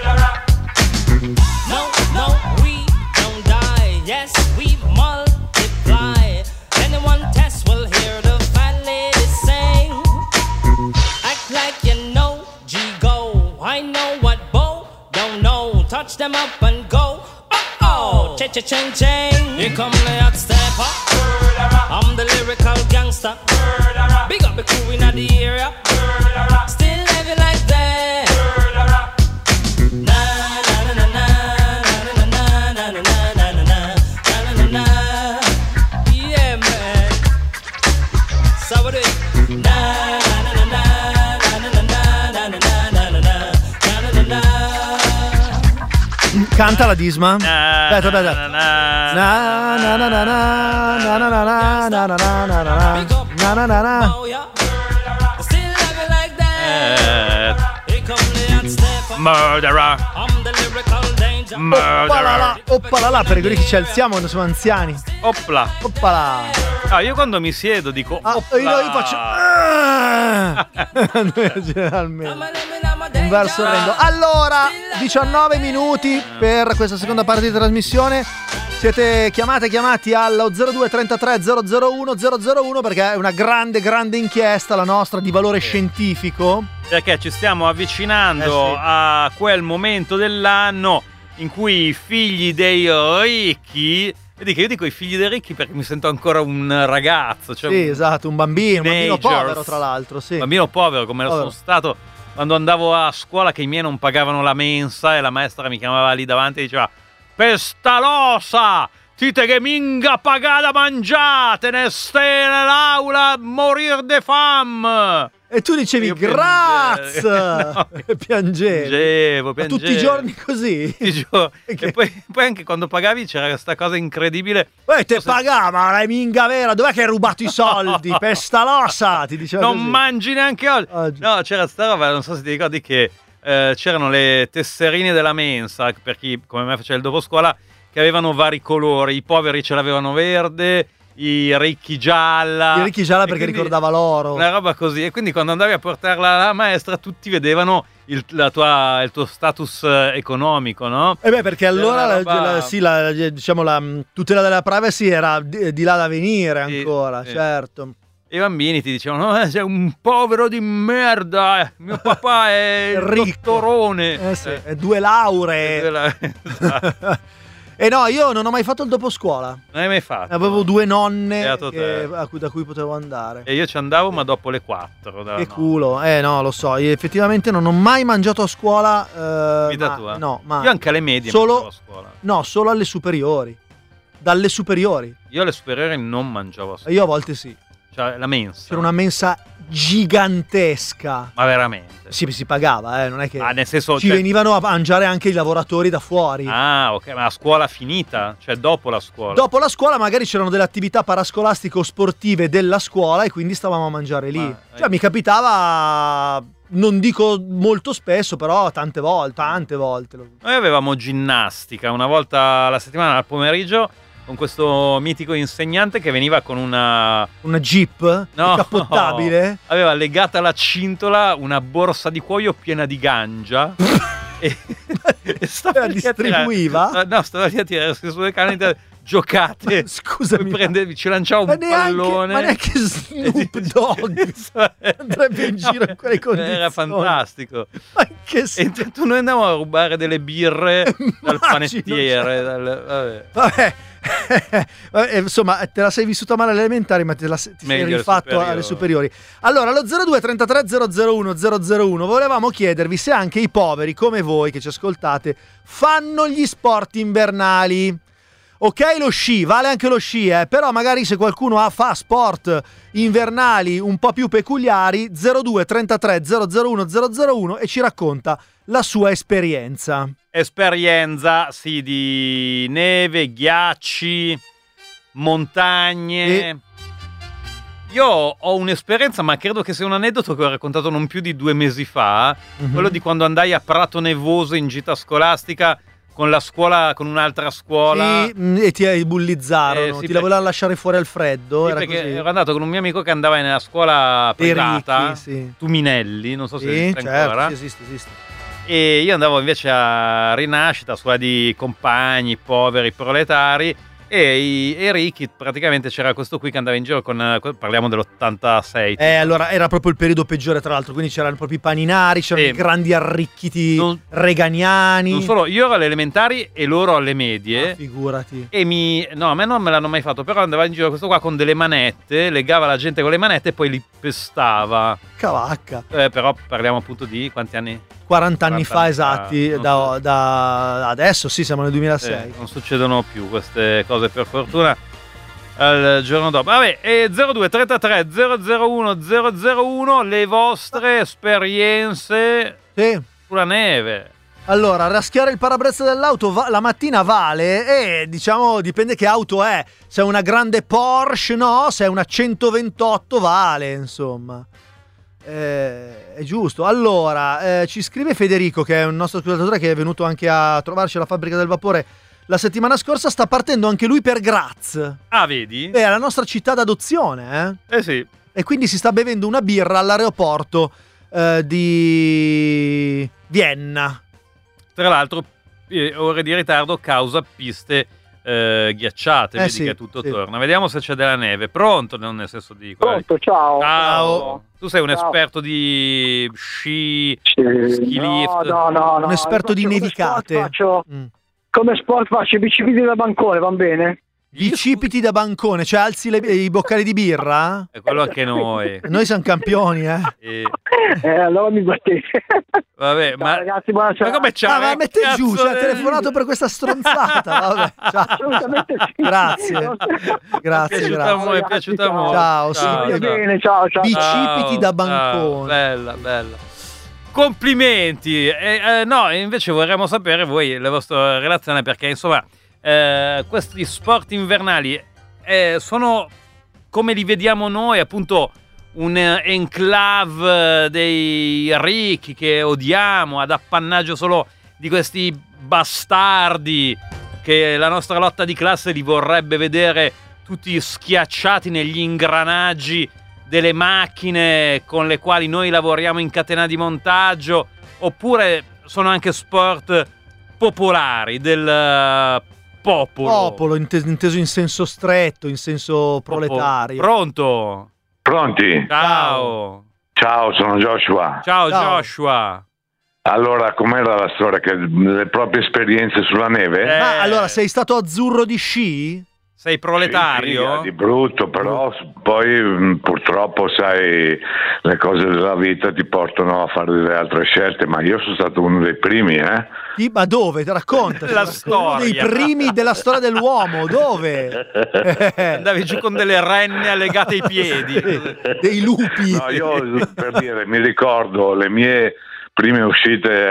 No, no, we don't die. Yes, we multiply. Anyone test will hear the fat lady sing. Act like you know, G go. I know what Bo don't know. Touch them up and go. Oh oh, cha cha ching ching. Here come the hot stepper. I'm the lyrical gangster. Big up the crew in the area. Still love you like that. Na na na na na na na na na na na na na na. Yeah man. So what it? Na na na na na na na na na na na na na na. Canta la Disma. Na, Aspetta, aspetta. na, na, Na na na na na na na na na na na na na na na na na. Oh yeah. Still love you like that. Eh, Here come the hot stepper. Murderer. I'm the lyrical danger. Oppalala, Murderer. oppalala, per quelli che ci alziamo quando siamo anziani. Opla. Oppala. Ah, io quando mi siedo dico Ah, opla. io, io faccio ah! generalmente un verso orrendo. Allora, diciannove minuti per questa seconda parte di trasmissione. Siete chiamate chiamati allo zero due trentatré zero zero uno zero zero uno perché è una grande grande inchiesta la nostra di valore scientifico. Perché ci stiamo avvicinando Eh sì. a quel momento dell'anno in cui i figli dei ricchi, vedi che io dico i figli dei ricchi perché mi sento ancora un ragazzo, cioè Sì, un esatto, un bambino, un bambino teenagers. povero tra l'altro, sì. bambino povero come lo Povero. sono stato quando andavo a scuola, che i miei non pagavano la mensa e la maestra mi chiamava lì davanti e diceva: Pestalosa, Tite che minga pagata mangiate, ne stai nell'aula a morir de fam. E tu dicevi Io grazie! No, E piangevi. Piangevo, Ma piangevo. tutti i giorni così? Tutti i giorni. Che- E poi, poi anche quando pagavi c'era questa cosa incredibile. Poi te Forse- pagava la minga vera, dov'è che hai rubato i soldi? Pestalosa, ti diceva Non così. mangi neanche oggi. Oggi. No, c'era sta roba, non so se ti ricordi che eh, c'erano le tesserine della mensa, per chi come me faceva il doposcuola, che avevano vari colori. I poveri ce l'avevano verde, i ricchi gialla. I ricchi gialla E perché quindi ricordava l'oro. Una roba così. E quindi quando andavi a portarla alla maestra tutti vedevano il, la tua, il tuo status eh, economico, no? E beh, perché allora Era la, una roba- la- sì, la, diciamo, la mh, tutela della privacy era di, di là da venire Sì, ancora, sì. certo. E i bambini ti dicevano: "Eh, sei un povero di merda, eh. Mio papà è il Ricco. dottorone." Eh sì, Eh, e due lauree. quella- esatto. E no, io non ho mai fatto il doposcuola. Non hai mai fatto? Avevo due nonne Beato che- te. a cui- da cui potevo andare. E io ci andavo, ma dopo le quattro. dalla Che notte. culo. Eh no, lo so, io effettivamente non ho mai mangiato a scuola. eh, Vita ma- tua? No, ma Io anche alle medie solo- mangiavo a scuola. no, solo alle superiori. Dalle superiori. Io alle superiori non mangiavo a scuola. Io a volte sì. Cioè, la mensa. C'era una mensa gigantesca. Ma veramente? Sì, si pagava, eh, non è che Ah, nel senso... ci cioè- venivano a mangiare anche i lavoratori da fuori. Ah, ok, ma la scuola finita? Cioè, dopo la scuola? Dopo la scuola magari c'erano delle attività parascolastiche o sportive della scuola e quindi stavamo a mangiare lì. Ma- Cioè mi capitava, non dico molto spesso, però tante volte, tante volte. Noi avevamo ginnastica una volta alla settimana al pomeriggio con questo mitico insegnante che veniva con una... Una Jeep No, cappottabile. aveva legata alla cintola una borsa di cuoio piena di ganja e, e stava La lì a distribuiva? tirare- no, stava lì a tirare sulle canne e giocate. Scusami, Poi prendevi, ci lanciava ma un neanche, pallone. ma neanche Snoop Dogg andrebbe in giro in quelle condizioni. Era fantastico. Ma in che E senso? intanto noi andavamo a rubare delle birre dal Immagino, panettiere. cioè. dal- vabbè. Vabbè. Vabbè, insomma, te la sei vissuta male alle elementari, ma te la se- ti sei Meglio alle rifatto superiori. alle superiori. Allora, allo zero due trentatré zero zero uno zero zero uno volevamo chiedervi se anche i poveri come voi che ci ascoltate fanno gli sport invernali. Ok, lo sci, vale anche lo sci, eh, però magari se qualcuno ha, fa sport invernali un po' più peculiari, zero due trentatré zero zero uno zero zero uno e ci racconta la sua esperienza. Esperienza, sì, di neve, ghiacci, montagne. E- Io ho un'esperienza, ma credo che sia un aneddoto che ho raccontato non più di due mesi fa, Mhm. quello di quando andai a Prato Nevoso in gita scolastica con la scuola, con un'altra scuola. Sì, mh, e ti bullizzarono, Eh, sì, ti perché- la volevano lasciare fuori al freddo. Sì, era perché così. ero andato con un mio amico che andava nella scuola Dei privata, ricchi, sì. Tuminelli, non so se Sì, esiste certo, ancora. sì, esiste, esiste. E io andavo invece a Rinascita, scuola di compagni, poveri, proletari, e i, e i ricchi, praticamente c'era questo qui che andava in giro con, eh, parliamo dell'ottantasei. Eh, allora era proprio il periodo peggiore, tra l'altro. Quindi c'erano proprio i paninari, c'erano Sì. i grandi arricchiti Non- reganiani. Non solo, io ero alle elementari e loro alle medie. Ah, figurati. E mi. No, a me non me l'hanno mai fatto. Però andava in giro questo qua con delle manette, legava la gente con le manette e poi li pestava. Cavacca. Eh, però parliamo appunto di quanti anni? quaranta anni fa esatti, non da, so. da adesso sì, siamo nel duemilasei. Eh, non succedono più queste cose, per fortuna. Al giorno dopo, vabbè, e zero due trentatré zero zero uno zero zero uno le vostre esperienze Sì. sulla neve. Allora, raschiare il parabrezza dell'auto va- la mattina vale e diciamo dipende che auto è. Se è una grande Porsche no, se è una centoventotto vale, insomma. Eh, è giusto. Allora, eh, ci scrive Federico, che è un nostro ascoltatore che è venuto anche a trovarci alla fabbrica del vapore la settimana scorsa. Sta partendo anche lui per Graz. Ah, vedi? È la nostra città d'adozione, eh? Eh sì. E quindi si sta bevendo una birra all'aeroporto eh, di Vienna. Tra l'altro, eh, ore di ritardo causa piste eh, ghiacciate, Eh vedi sì, che tutto sì. torna. Vediamo se c'è della neve. Pronto, non nel senso di... Pronto, ciao. Ciao. Tu sei un Ciao. esperto di sci, Sì. ski lift. No, no, no, no. Un esperto di Come nevicate. sport Faccio, Mm. come sport faccio i bicipiti da bancone, va bene? Bicipiti da bancone, cioè alzi le- i boccali di birra? È quello anche noi. Noi siamo campioni, eh. E- Eh, allora mi battete. vabbè, Ciao, ma, ragazzi, buona ma serata. come c'è? Ah, ma mette giù, ci ha eh. telefonato per questa stronzata. Vabbè, ciao. Assolutamente sì. Grazie. No, Grazie, È piaciuta, grazie. mo- è piaciuta Ciao. molto. Ciao, sì, Va ciao. bene, ciao, ciao. Bici- Ciao, Bicipiti da ciao, bancone. Bella, bella. Complimenti. E, eh, no, invece vorremmo sapere voi la vostra relazione, perché insomma eh, questi sport invernali eh, sono come li vediamo noi, appunto un eh, enclave dei ricchi che odiamo, ad appannaggio solo di questi bastardi che la nostra lotta di classe li vorrebbe vedere tutti schiacciati negli ingranaggi delle macchine con le quali noi lavoriamo in catena di montaggio, oppure sono anche sport popolari del eh, popolo. Popolo, inte- inteso in senso stretto, in senso proletario. Pronto? Pronti? Ciao. Ciao, sono Joshua. Ciao, Ciao. Joshua. Allora, com'era la storia? Che le proprie esperienze sulla neve? Eh, Ma allora, sei stato azzurro di sci? Sei proletario? Sì, di brutto, però poi mh, purtroppo sai, le cose della vita ti portano a fare delle altre scelte, ma io sono stato uno dei primi, eh? Sì, ma dove? Te racconta. La Uno dei storia. primi della storia dell'uomo, dove? Andavi giù con delle renne legate ai piedi. Dei lupi. No, io per dire, mi ricordo le mie prime uscite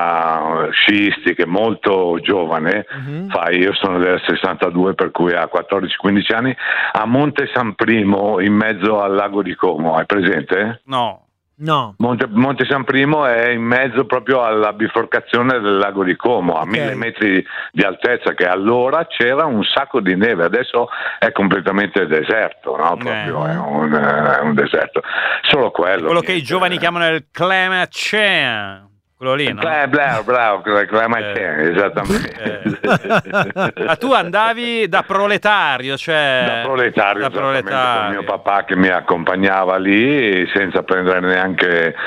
a sciistiche molto giovane, Mhm. fai, io sono del sessantadue, per cui a quattordici quindici anni, a Monte San Primo, in mezzo al lago di Como, hai presente? No. No. Monte, Monte San Primo è in mezzo proprio alla biforcazione del lago di Como, a Ok. mille metri di altezza, che allora c'era un sacco di neve, adesso è completamente deserto, no? Proprio Eh. è, un, è un deserto. Solo quello. Quello che i niente. giovani chiamano il climate change. Quello lì, no? Bravo, bravo, bravo, climate Eh. change, esattamente. Ah, tu andavi da proletario, cioè... Da proletario, da esattamente, proletario. con mio papà che mi accompagnava lì senza prendere neanche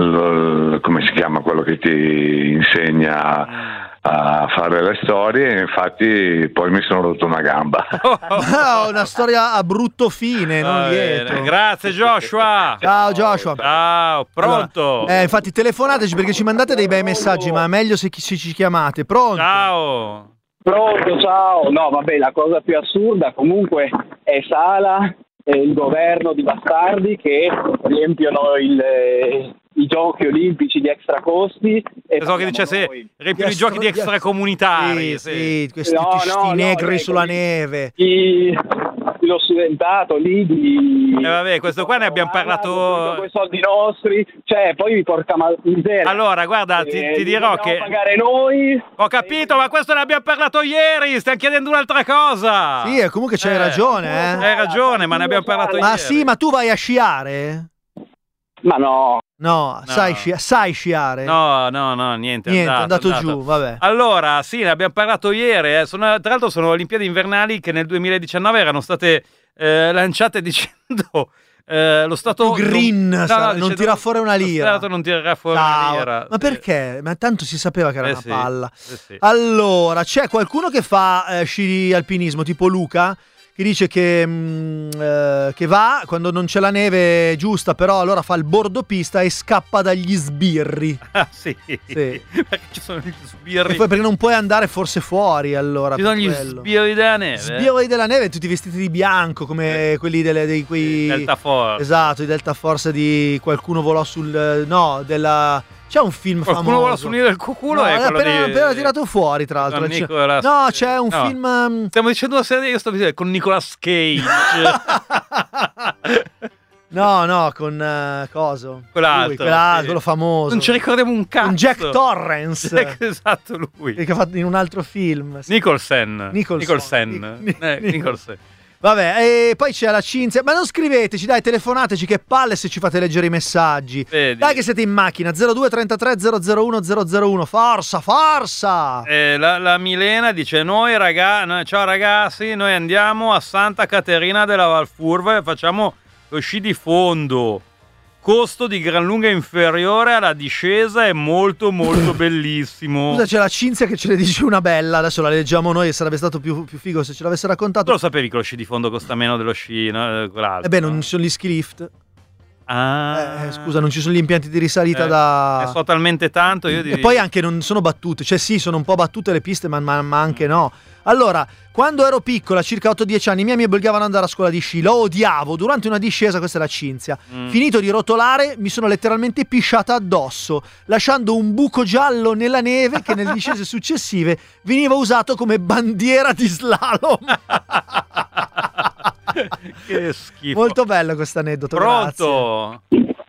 l- come si chiama quello che ti insegna a fare le storie, infatti poi mi sono rotto una gamba. Ah, una storia a brutto fine, non Va bene. lieto. Grazie Joshua. Ciao Joshua. Ciao, pronto? Eh, infatti telefonateci perché ci mandate dei bei messaggi, ma è meglio se, chi- se ci chiamate. Pronto? Ciao. Pronto, ciao. No, vabbè, la cosa più assurda comunque è Sala e il governo di bastardi che riempiono il, i giochi olimpici di extracosti. E Pensavo che dicesse riempiono i giochi di extracomunitari. Sì, sì, questi No, tutti no, sti no, negri ecco, sulla di- neve. di- lo studentato lì di E vabbè, questo qua ne abbiamo con parlato. i soldi nostri, cioè poi mi porca ma- miseria. Allora, guarda, ti, Eh, ti li dirò dobbiamo che. pagare noi. Ho capito, ma questo ne abbiamo parlato ieri. Stiamo chiedendo un'altra cosa. Sì, e comunque c'hai Eh, ragione, eh. Hai ragione, ma ne abbiamo parlato Ma ieri. sì, ma tu vai a sciare? Ma no. No, No. Sai, sci- sai sciare? No, no, no, niente. Niente, è andato, giù, vabbè. Allora, sì, ne abbiamo parlato ieri. eh. Sono- tra l'altro sono Olimpiadi invernali che nel duemiladiciannove erano state eh, lanciate dicendo eh, lo Stato... Più green, non, sarà, non dicendo, tira fuori una lira. Lo Stato non tirerà fuori Ciao. una lira. Ma sì. perché? Ma tanto si sapeva che era Eh una sì, palla. eh sì. Allora, c'è qualcuno che fa eh, sci alpinismo, tipo Luca, che dice che, mm, eh, che va quando non c'è la neve giusta, però allora fa il bordo pista e scappa dagli sbirri. Ah, sì. Sì. Perché ci sono gli sbirri. E poi perché non puoi andare forse fuori allora. Ci sono per gli quello. sbirri della neve. Sbirri della neve, tutti vestiti di bianco come quelli delle, dei quei Delta Force. Esatto, i Delta Force di qualcuno volò sul no, della c'è un film Qualcuno famoso. vuole s'unire il cuculo No, è l'ha quello appena, di... appena tirato fuori, tra l'altro. con C'è- Nicolas- No, c'è un No. film. um, Stiamo dicendo una serie, io sto dicendo con Nicolas Cage. No, no, con uh, coso. Quell'altro, Lui, quell'altro, sì. quello famoso. Non ci ricordiamo un cazzo. Con Jack Torrance. Jack- esatto, lui. Che ha fatto in un altro film. Sì. Nicholson. Nicholson. Nicholson. Nic- Eh, Nic- Nicholson. Vabbè, e poi c'è la Cinzia. Ma non scriveteci, dai, telefonateci, che palle se ci fate leggere i messaggi. Vedi. Dai che siete in macchina, zero due trentatré zero zero uno zero zero uno. Forza, forza! Eh, la, la Milena dice: noi raga- noi- ciao ragazzi, noi andiamo a Santa Caterina della Valfurva e facciamo lo sci di fondo. Costo di gran lunga inferiore alla discesa, è molto molto bellissimo. Scusa, c'è la Cinzia che ce ne dice una bella. Adesso la leggiamo noi e sarebbe stato più, più figo se ce l'avesse Tu raccontato. lo sapevi che lo sci di fondo costa meno dello sci, no? Quell'altro, E beh, no? non ci sono gli ski lift. Ah, Eh, scusa, non ci sono gli impianti di risalita Eh, da. ne so talmente tanto, io E direi. poi anche non sono battute, cioè sì, sono un po' battute le piste, ma, ma- ma anche no. Allora, quando ero piccola, circa otto dieci anni, i miei mi obbligavano ad andare a scuola di sci, lo odiavo. Durante una discesa, questa è la Cinzia, Mm. finito di rotolare, mi sono letteralmente pisciata addosso, lasciando un buco giallo nella neve che nelle discese successive veniva usato come bandiera di slalom. Che schifo. Molto bello questo aneddoto, grazie. Pronto?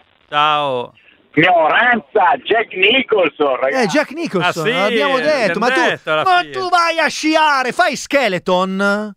Ciao. Ignoranza, Jack Nicholson, ragazzi. Eh, Jack Nicholson, Ah, sì, l'abbiamo detto, ma tu, l'abbiamo detto alla ma fine. tu vai a sciare, fai skeleton?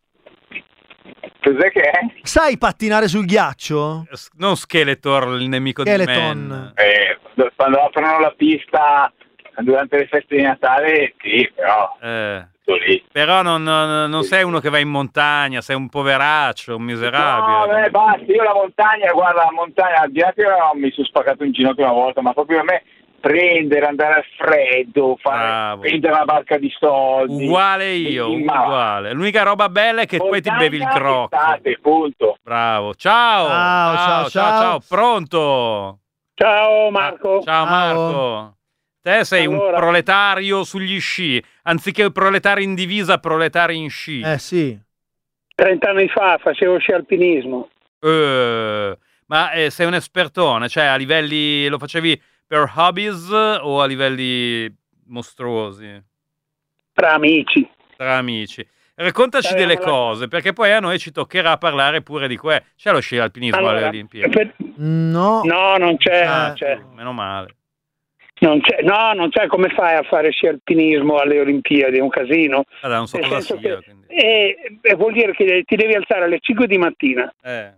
Cos'è che è? Sai pattinare sul ghiaccio? S- Non Skeletor, il nemico Skeleton. di Man. Eh, quando aprono la pista durante le feste di Natale, sì, però Eh, sto lì. però non, non- non sei uno che va in montagna, sei un poveraccio, un miserabile. No, beh, basta, io la montagna, guarda, la montagna, al di là che mi sono spaccato in ginocchio una volta, ma proprio a me prendere, andare al freddo, fare, Bravo. prendere una barca di soldi. Uguale io, Ma- uguale. L'unica roba bella è che poi ti bevi il Montagna, crocco. estate, punto. Bravo. Ciao. Ciao, ciao, ciao. ciao. Pronto? Ciao Marco. Ciao Marco. Te sei un Allora. proletario sugli sci, anziché proletari in divisa, proletari in sci. Eh sì. trent'anni fa facevo sci alpinismo. Eh, ma eh, sei un espertone, cioè a livelli lo facevi per hobbies o a livelli mostruosi Tra amici. tra amici? Raccontaci Saremo delle la- cose, perché poi a noi ci toccherà parlare pure di que. C'è lo sci alpinismo alle Allora, Olimpiadi? per- No. no, non c'è, Ah, non c'è. meno male. Non c'è, no, non c'è. Come fai a fare sci alpinismo alle Olimpiadi? È un casino. Allora, non so Nel cosa senso sia. che- quindi. E, e vuol dire che ti devi alzare alle cinque di mattina, Eh.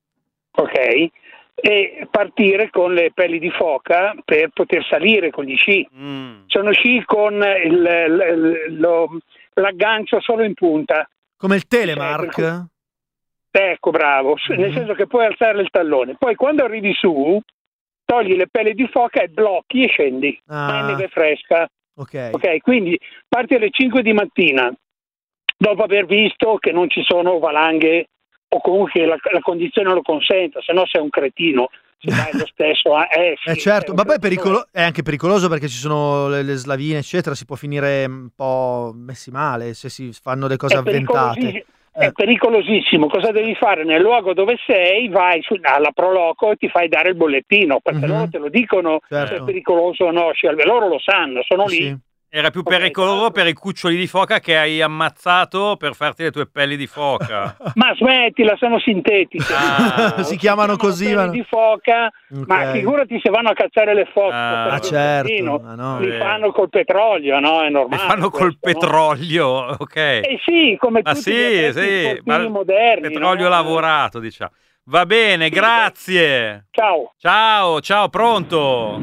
ok? E partire con le pelli di foca per poter salire con gli sci. Mm. Sono sci con il- il- lo- l'aggancio solo in punta. Come il telemark? Cioè, Ecco, bravo. S- Nel Mhm. senso che puoi alzare il tallone. Poi quando arrivi su, togli le pelli di foca e blocchi e scendi. Ah. Ma è neve fresca. Ok. Ok, quindi parti alle cinque di mattina, dopo aver visto che non ci sono valanghe o comunque la, la condizione lo consenta, se no sei un cretino. Se vai lo stesso, ah, eh, sì, Eh certo, sei un ma poi è, cretino. pericolo- è anche pericoloso perché ci sono le, le slavine, eccetera, si può finire un po' messi male se si fanno le cose È pericolosi- avventate. è pericolosissimo. Cosa devi fare? Nel luogo dove sei, vai su, alla Proloco e ti fai dare il bollettino, perché Mhm. loro te lo dicono Certo. se è pericoloso o no. Cioè, loro lo sanno, sono lì. Sì. Era più pericoloso per i cuccioli di foca che hai ammazzato per farti le tue pelli di foca. Ma smettila, sono sintetiche. Ah, Si chiamano così, pelli ma... di foca, Ok. ma figurati se vanno a cacciare le foche. Ah, per Ah, il certo, bollettino, ma no. li Eh. fanno col petrolio, no? È Li normale. fanno col questo, no? petrolio, ok. Eh sì, come Ma tutti gli sì, attrezzi sì, sportivi ma il moderni. petrolio no? lavorato, diciamo. Va bene, grazie. Ciao. Ciao, ciao, pronto?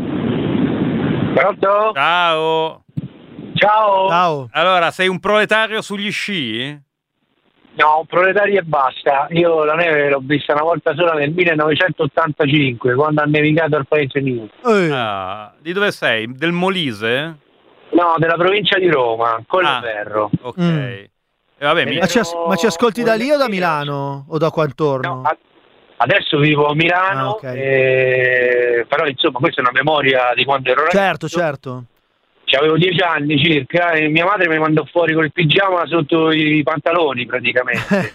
Pronto? Ciao. Ciao. Ciao. Allora, sei un proletario sugli sci? No, un proletario e basta. Io la neve l'ho vista una volta sola nel millenovecentottantacinque, quando ha nevicato al paese mio. Eh, Ah, di dove sei? Del Molise? No, della provincia di Roma, Colleferro. Ok. Mm. E vabbè, mi... ma, ci as- ma ci ascolti da lì o da Milano? O da qua intorno? No, a- adesso vivo a Milano, Ah, ok. eh, però insomma questa è una memoria di quando ero ragazzo. Certo, certo. Avevo dieci anni circa e mia madre mi mandò fuori col pigiama sotto i pantaloni praticamente.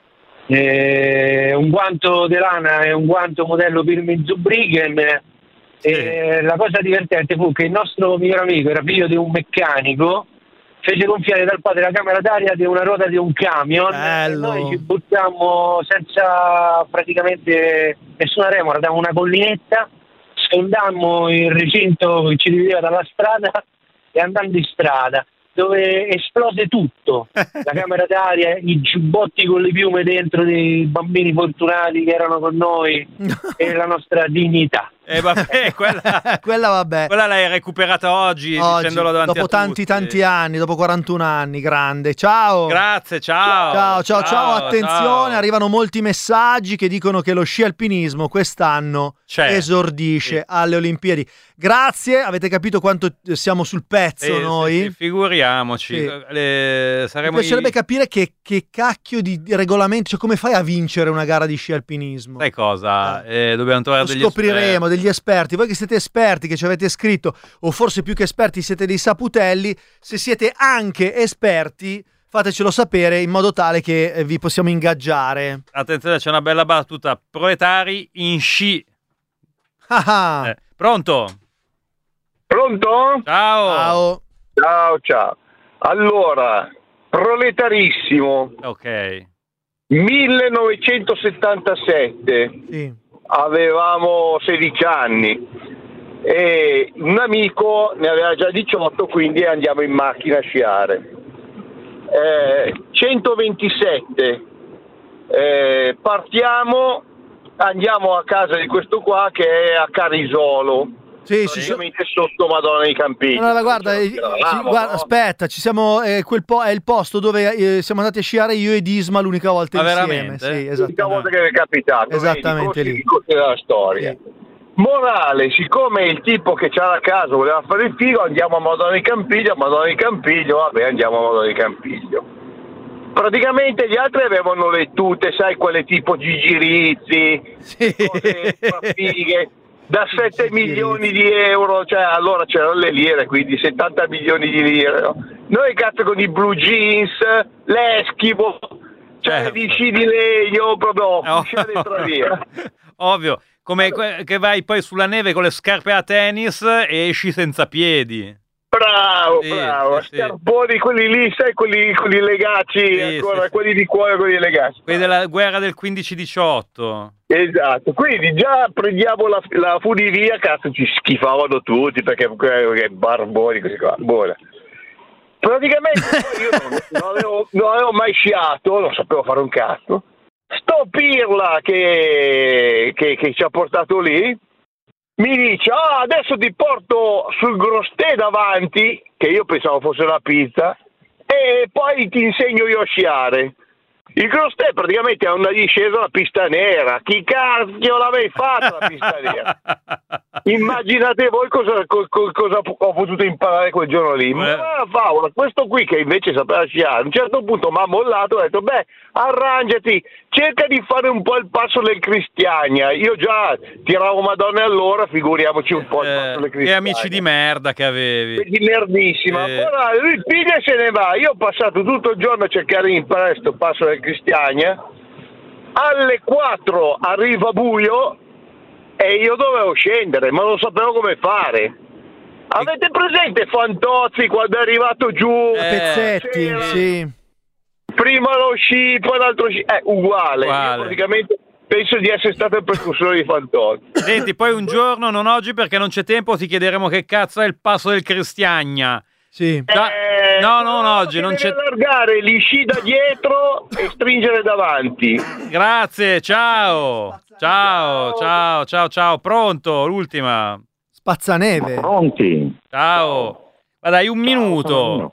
Eh, un guanto di lana e un guanto modello Pirmin Zurbriggen. E la cosa divertente fu che il nostro miglior amico era figlio di un meccanico, fece gonfiare dal padre la camera d'aria di una ruota di un camion. Bello. E noi ci buttammo senza praticamente nessuna remora da una collinetta, sfondammo il recinto che ci divideva dalla strada e andando in strada, dove esplose tutto, la camera d'aria, i giubbotti con le piume dentro dei bambini fortunati che erano con noi e la nostra dignità. Eh, vabbè, quella, Quella vabbè. quella l'hai recuperata oggi, Oggi, dicendolo davanti dopo a tanti tutti. tanti anni, dopo quarantuno anni, grande. Ciao. Grazie, ciao. Ciao, ciao, ciao, attenzione, ciao. arrivano molti messaggi che dicono che lo sci alpinismo quest'anno C'è. esordisce Sì. alle Olimpiadi. Grazie, avete capito quanto siamo sul pezzo Eh, noi? sì, sì, figuriamoci. Sì. Le- Mi saremo piacerebbe i- capire che, che cacchio di di regolamenti, cioè come fai a vincere una gara di sci alpinismo? Sai cosa? Eh, dobbiamo trovare Lo degli scopriremo, esperti. degli esperti. Voi che siete esperti, che ci avete scritto, o forse più che esperti siete dei saputelli, se siete anche esperti fatecelo sapere in modo tale che eh, vi possiamo ingaggiare. Attenzione, c'è una bella battuta. Proletari in sci. Ah ah. Eh, pronto? Pronto? Ciao. Ciao. Ciao, ciao. Allora, proletarissimo, Ok. millenovecentosettantasette, Sì. avevamo sedici anni e un amico ne aveva già diciotto, quindi andiamo in macchina a sciare. Eh, centoventisette, eh, partiamo, andiamo a casa di questo qua che è a Carisolo. Sì, sì, sì. Praticamente sotto Madonna dei Campigli. No, no, guarda, eh, ci- Eravamo, guarda, no? aspetta, ci siamo, eh, quel po- è il posto dove eh, siamo andati a sciare io ed Isma l'unica volta Ma insieme. veramente? Sì, L'unica esattamente. volta che mi è capitato. Esattamente vedi, lì. così della storia. Sì. Morale, siccome il tipo che c'era a casa voleva fare il figo, andiamo a Madonna di Campiglio, a Madonna di Campiglio, vabbè, andiamo a Madonna di Campiglio. Praticamente gli altri avevano le tute, sai, quelle tipo Gigi Rizzi, Sì. cose fighe, da sette Gigi milioni di euro, cioè allora c'erano le lire, quindi settanta milioni di lire. No? Noi cazzo con i blue jeans, l'Eschivo, cioè Certo. di sci di legno, proprio, Oh. sci dentro via. Ovvio. Come que- che vai poi sulla neve con le scarpe a tennis e esci senza piedi. Bravo, Sì, bravo, sì, sì. scarponi, quelli lì, sai, quelli, quelli legati, Sì, ancora, sì, sì. quelli di cuore, quelli legati. Quelli della guerra del quindici diciotto. Esatto, quindi già prendiamo la, la funivia, cazzo ci schifavano tutti perché, perché barboni così qua, buona. Praticamente poi io non, non, avevo, non avevo mai sciato, non sapevo fare un cazzo. Sto pirla che, che, che ci ha portato lì mi dice, ah, adesso ti porto sul grostè davanti, che io pensavo fosse una pizza, e poi ti insegno io a sciare. Il grostè praticamente è una discesa alla pista nera. Chi cazzo l'avevi fatta la pista nera? Immaginate voi cosa, co- co- cosa ho potuto imparare quel giorno lì. Ma la favola, questo qui che invece sapeva sciare, a un certo punto mi ha mollato e ha detto, beh, arrangiati, cerca di fare un po' il passo del Cristiania. Io già tiravo Madonna allora, figuriamoci un po' il passo del Eh, che Cristiania. amici di merda che avevi. Di merdissima. Eh. Allora lui piglia e se ne va. Io ho passato tutto il giorno a cercare di imparare questo passo del Cristiania, alle quattro arriva buio e io dovevo scendere, ma non sapevo come fare. Avete presente Fantozzi quando è arrivato giù? Pezzetti, c'era- sì. Prima lo sci, poi l'altro sci, è uguale. Uguale. Io praticamente penso di essere stato il precursore di Fantozzi. Senti, poi un giorno, non oggi perché non c'è tempo, ti chiederemo che cazzo è il passo del Cristiagna. Sì. Da- Eh, no, no, no, oggi che non deve c'è. allargare gli sci da dietro e stringere davanti. Grazie, ciao. Ciao, ciao, ciao, ciao. Pronto, l'ultima. Spazzaneve. Pronti? Ciao. Ma dai, un minuto.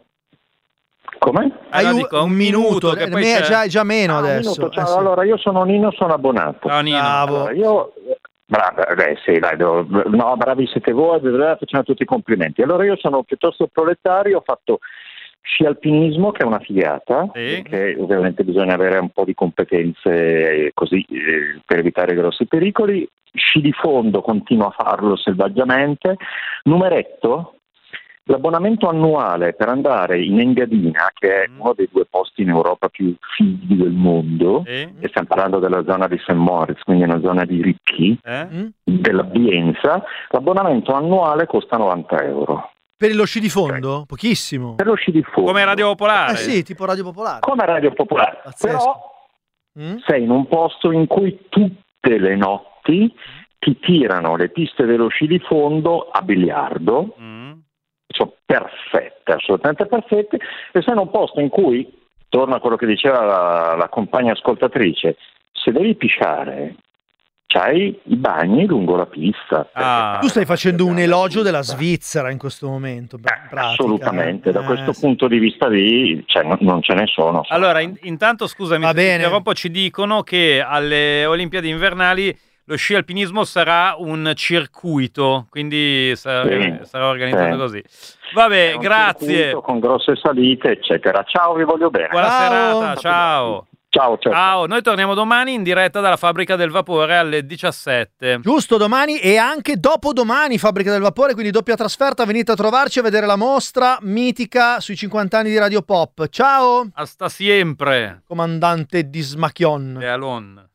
Come? Hai no, un, dico, un un minuto, minuto, che poi me- c'è- già, già meno Ah, un adesso. minuto, ciao, Eh, sì. allora io sono Nino, sono abbonato. Ciao Nino. Bravo. Allora, io brava, beh, sì, dai, devo- no, bravi siete voi, facciamo tutti i complimenti. Allora io sono piuttosto proletario, ho fatto sci alpinismo, che è una figata, Sì. perché ovviamente bisogna avere un po' di competenze eh, così eh, per evitare grossi pericoli. Sci di fondo continuo a farlo selvaggiamente. Numeretto, l'abbonamento annuale per andare in Engadina, che è uno dei due posti in Europa più fighi del mondo, Sì. e stiamo parlando della zona di Saint Moritz, quindi una zona di ricchi, Eh? Mm? della Bienza, l'abbonamento annuale costa novanta euro. Per lo sci di fondo? Pochissimo. Per lo sci di fondo. Come Radio Popolare. Eh sì, tipo Radio Popolare. Come Radio Popolare. Pazzesco. Però Mm? sei in un posto in cui tutte le notti ti tirano le piste dello sci di fondo a biliardo, Mm. sono perfette, assolutamente perfette, e sei in un posto in cui, torno a quello che diceva la, la compagna ascoltatrice, se devi pisciare c'hai i bagni lungo la pista. Ah. Tu stai facendo un elogio della Svizzera in questo momento. in pratica, Assolutamente, da eh. questo Eh, sì. punto di vista lì cioè, non, non ce ne sono. Allora, in- intanto scusami, Va se ti bene. interrompo, ci dicono che alle Olimpiadi invernali lo sci alpinismo sarà un circuito, quindi sarà, Sì, sarà organizzato sì. così. Vabbè, È un grazie. circuito con grosse salite, eccetera. Ciao, vi voglio bene. Buona Ciao. serata, ciao. Ciao, ciao. Ciao, noi torniamo domani in diretta dalla Fabbrica del Vapore alle diciassette. Giusto, domani e anche dopodomani Fabbrica del Vapore, quindi doppia trasferta, venite a trovarci a vedere la mostra mitica sui cinquanta anni di Radio Pop. Ciao, Hasta siempre. comandante di Smacchion. E Alon.